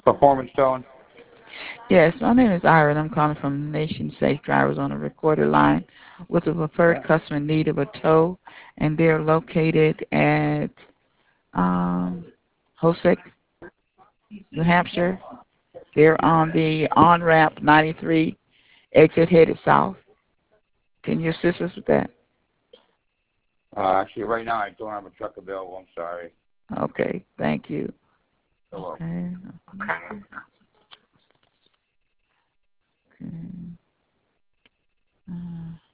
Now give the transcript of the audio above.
Performance tone. Yes, my name is Ira, and I'm calling from Nation Safe Drivers on a recorded line with a preferred Yeah. customer in need of a tow, and they're located at Hosek, New Hampshire. They're on the on-ramp 93 exit headed south. Can you assist us with that? Actually, right now I don't have a truck available. I'm sorry. Okay, thank you. You're welcome. Okay. Okay.